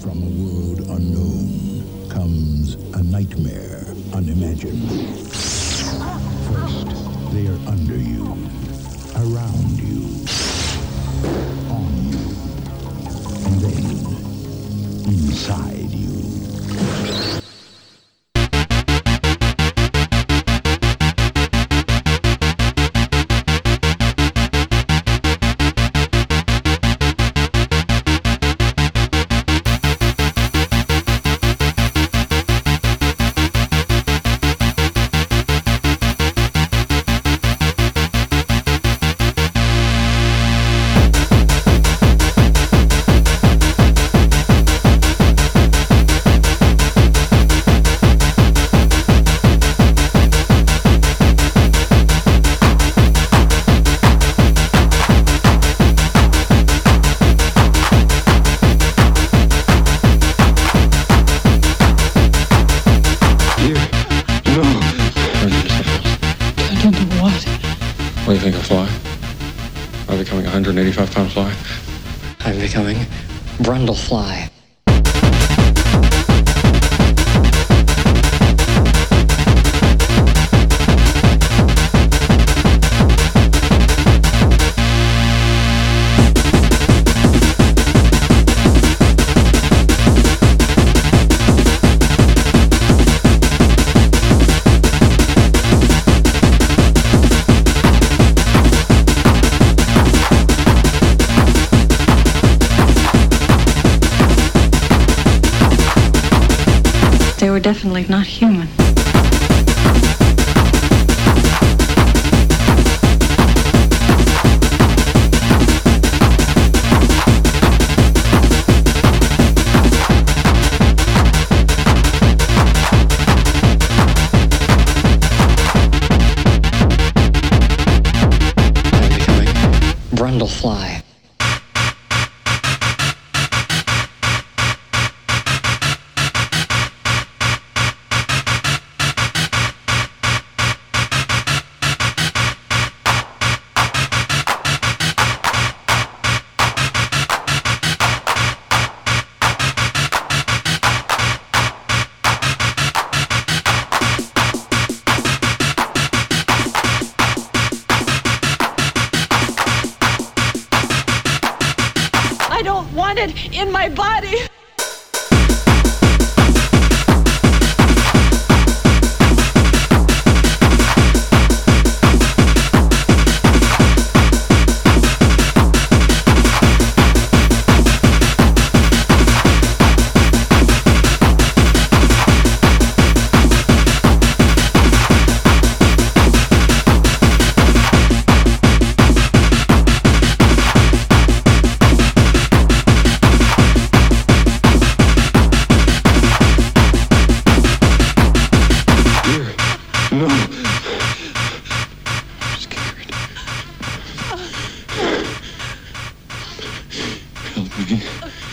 From a world unknown comes a nightmare unimagined. First, they are under you, around you, on you, and then inside you. What do you think I fly? Am I becoming a 185-pound fly? I'm becoming Brundlefly. They were definitely not human. I'm becoming Brundlefly. I don't want it in my body. No. I'm scared. Help me.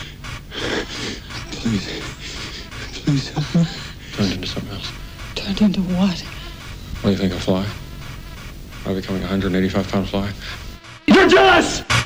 Please. Please help me. Turned into something else. Turned into what? What do you think I fly? Am I becoming a 185-pound fly? You're jealous!